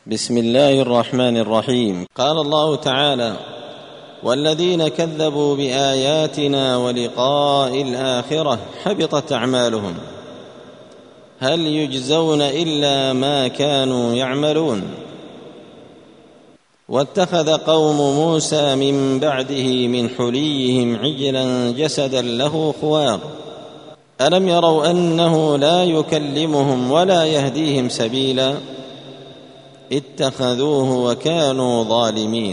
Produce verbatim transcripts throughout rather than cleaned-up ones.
بسم الله الرحمن الرحيم. قال الله تعالى: والذين كذبوا بآياتنا ولقاء الآخرة حبطت أعمالهم هل يجزون إلا ما كانوا يعملون. واتخذ قوم موسى من بعده من حليهم عجلا جسدا له خوار ألم يروا أنه لا يكلمهم ولا يهديهم سبيلا اتخذوه وكانوا ظالمين.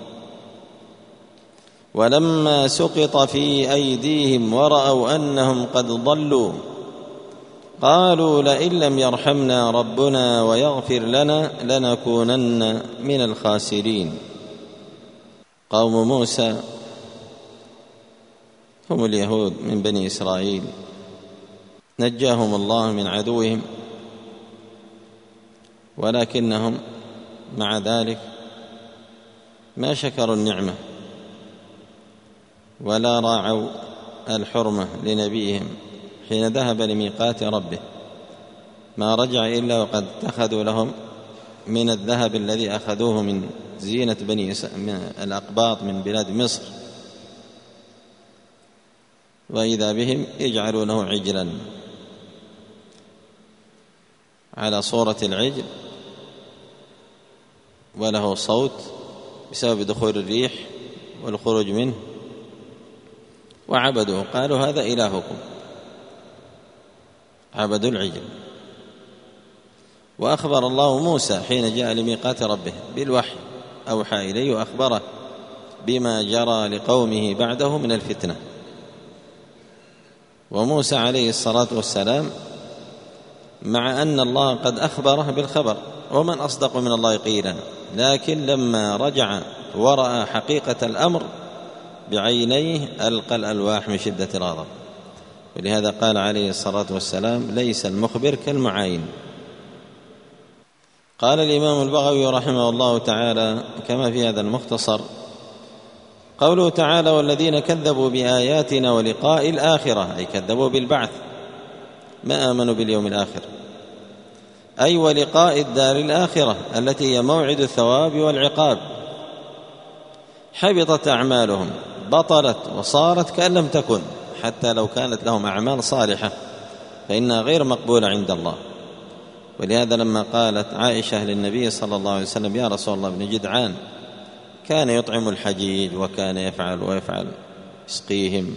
ولما سقط في أيديهم ورأوا أنهم قد ضلوا قالوا لئن لم يرحمنا ربنا ويغفر لنا لنكونن من الخاسرين. قوم موسى هم اليهود من بني إسرائيل، نجاهم الله من عدوهم، ولكنهم مع ذلك ما شكروا النعمة ولا راعوا الحرمة لنبيهم حين ذهب لميقات ربه، ما رجع إلا وقد اتخذوا لهم من الذهب الذي أخذوه من زينة بني من الأقباط من بلاد مصر، وإذا بهم يجعلونه عجلا على صورة العجل وله صوت بسبب دخول الريح والخروج منه، وعبدوه قالوا هذا إلهكم، عبدوا العجل. وأخبر الله موسى حين جاء لميقات ربه بالوحي، أوحى إليه وأخبره بما جرى لقومه بعده من الفتنة. وموسى عليه الصلاة والسلام مع أن الله قد أخبره بالخبر، ومن أصدق من الله قيلا، لكن لما رجع ورأى حقيقة الأمر بعينيه ألقى الألواح من شدة الغضب. ولهذا قال عليه الصلاة والسلام: ليس المخبر كالمعاين. قال الإمام البغوي رحمه الله تعالى كما في هذا المختصر: قوله تعالى: والذين كذبوا بآياتنا ولقاء الآخرة، أي كذبوا بالبعث، ما آمنوا باليوم الآخر، أي ولقاء الدار الآخرة التي هي موعد الثواب والعقاب، حبطت أعمالهم، بطلت وصارت كأن لم تكن، حتى لو كانت لهم أعمال صالحة فإنها غير مقبولة عند الله. ولهذا لما قالت عائشة للنبي صلى الله عليه وسلم: يا رسول الله، ابن جدعان كان يطعم الحجيج وكان يفعل ويفعل يسقيهم،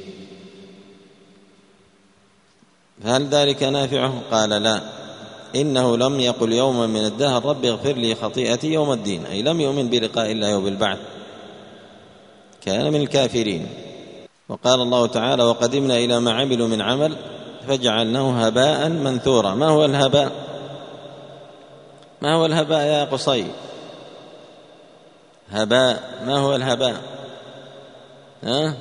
فهل ذلك نافعه؟ قال: لا، إنه لم يقل يوما من الدهر رب اغفر لي خطيئتي يوم الدين، أي لم يؤمن بلقاء الله وبالبعث، كان من الكافرين. وقال الله تعالى: وقدمنا إلى ما عملوا من عمل فجعلناه هباء منثورا. ما هو الهباء؟ ما هو الهباء يا قصي؟ هباء، ما هو الهباء؟ ها؟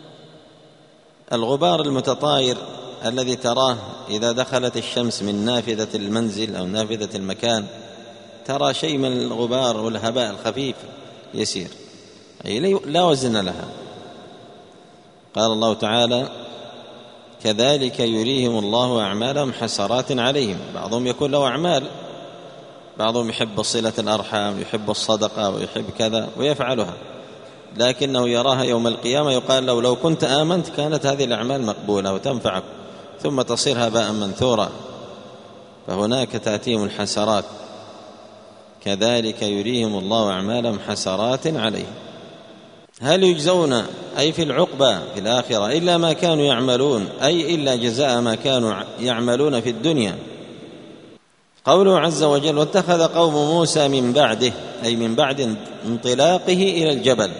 الغبار المتطاير الذي تراه إذا دخلت الشمس من نافذة المنزل أو نافذة المكان، ترى شيء من الغبار والهباء الخفيف يسير، أي لا وزن لها. قال الله تعالى: كذلك يريهم الله أعمالهم حسرات عليهم. بعضهم يكون له أعمال، بعضهم يحب صلة الأرحام، يحب الصدقة ويحب كذا ويفعلها، لكنه يراها يوم القيامة يقال له: لو كنت آمنت كانت هذه الأعمال مقبولة وتنفعك، ثم تصير هباء منثورا. فهناك تأتيهم الحسرات، كذلك يريهم الله أعمالهم حسرات عليهم. هل يجزون، أي في العقبة في الآخرة، إلا ما كانوا يعملون، أي إلا جزاء ما كانوا يعملون في الدنيا. قوله عز وجل: واتخذ قوم موسى من بعده، أي من بعد انطلاقه إلى الجبل،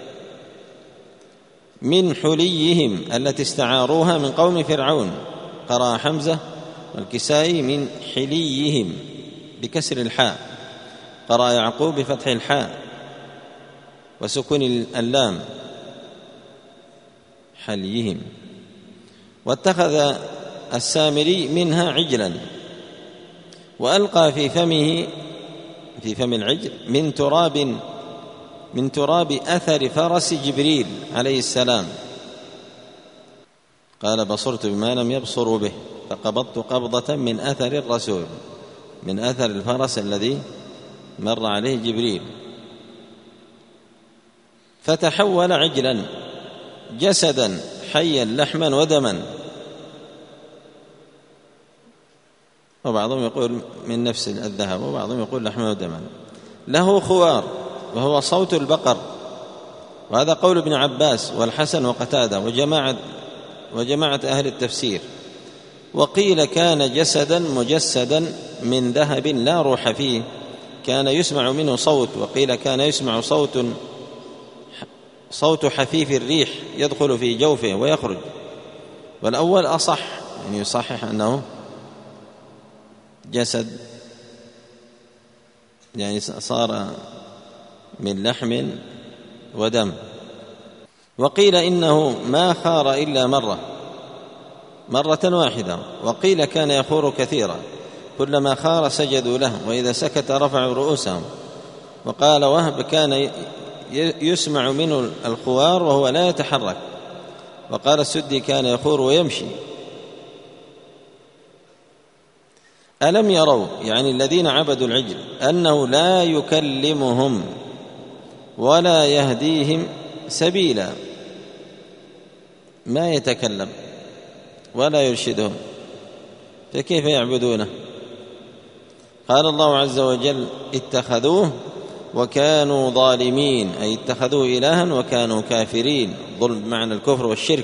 من حليهم التي استعاروها من قوم فرعون. قرأ حمزة والكسائي من حليهم بكسر الحاء، قرأ يعقوب بفتح الحاء وسكون اللام، حليهم. واتخذ السامري منها عجلا، وألقى في فمه في فم العجل من تراب من تراب أثر فرس جبريل عليه السلام. قال: بصرت بما لم يبصروا به، فقبضت قبضة من أثر الرسول، من أثر الفرس الذي مر عليه جبريل فتحول عجلا جسدا حيا لحما ودما، وبعضهم يقول من نفس الذهب وبعضهم يقول لحما ودما، له خوار وهو صوت البقر، وهذا قول ابن عباس والحسن وقتادة وجماعة وجماعة أهل التفسير. وقيل كان جسدا مجسدا من ذهب لا روح فيه، كان يسمع منه صوت، وقيل كان يسمع صوت صوت حفيف الريح يدخل في جوفه ويخرج، والأول أصح، يعني يصحح أنه جسد يعني صار من لحم ودم. وقيل إنه ما خار إلا مرة مرة واحدة، وقيل كان يخور كثيرا، كلما خار سجدوا له، وإذا سكت رفعوا رؤوسهم. وقال وهب كان يسمع منه الخوار وهو لا يتحرك. وقال السدي كان يخور ويمشي. ألم يروا، يعني الذين عبدوا العجل، أنه لا يكلمهم ولا يهديهم سبيلا، ما يتكلم ولا يرشدهم، فكيف يعبدونه؟ قال الله عز وجل اتخذوه وكانوا ظالمين، أي اتخذوه إلها وكانوا كافرين، ظلم معنى الكفر والشرك.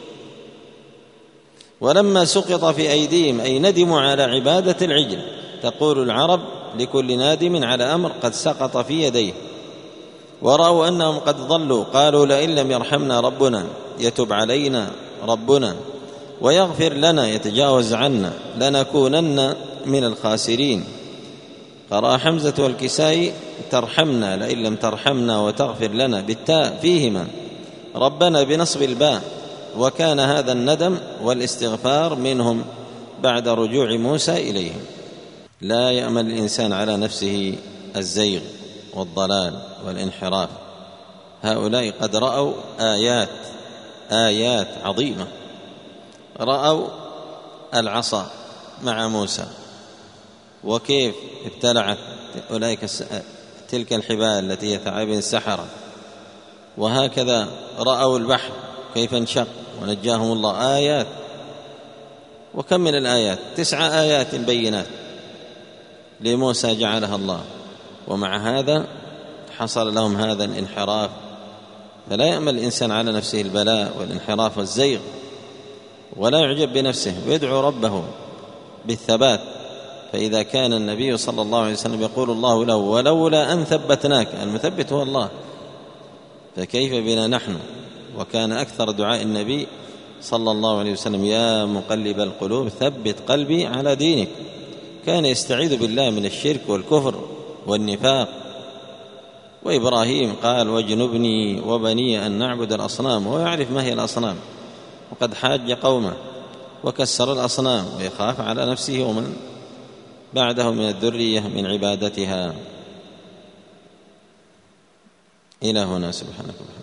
ولما سقط في أيديهم، أي ندموا على عبادة العجل. تقول العرب لكل نادم على أمر قد سقط في يديه. ورأوا أنهم قد ضلوا قالوا لئن لم يرحمنا ربنا يتب علينا ربنا ويغفر لنا يتجاوز عنا لنكونن من الخاسرين. قرأ حمزة والكسائي ترحمنا لئن لم ترحمنا وتغفر لنا بالتاء فيهما ربنا بنصب الباء. وكان هذا الندم والاستغفار منهم بعد رجوع موسى إليهم. لا يأمن الإنسان على نفسه الزيغ والضلال والانحراف. هؤلاء قد رأوا آيات آيات عظيمة، رأوا العصا مع موسى وكيف ابتلعت أولئك تلك الحبال التي هي ثعابين السحرة، وهكذا رأوا البحر كيف انشق ونجاهم الله. آيات، وكم من الآيات؟ تسع آيات بينات لموسى جعلها الله، ومع هذا حصل لهم هذا الانحراف. فلا يأمل الإنسان على نفسه البلاء والانحراف والزيغ، ولا يعجب بنفسه، ويدعو ربه بالثبات. فإذا كان النبي صلى الله عليه وسلم يقول الله له ولولا أن ثبتناك، المثبت هو الله، فكيف بنا نحن؟ وكان أكثر دعاء النبي صلى الله عليه وسلم يا مقلب القلوب ثبت قلبي على دينك. كان يستعيذ بالله من الشرك والكفر والنفاق. وإبراهيم قال واجنبني وبني أن نعبد الأصنام، وهو يعرف ما هي الأصنام، وقد حاج قومه وكسر الأصنام، ويخاف على نفسه ومن بعده من الذرية من عبادتها. إلى هنا، سبحانك.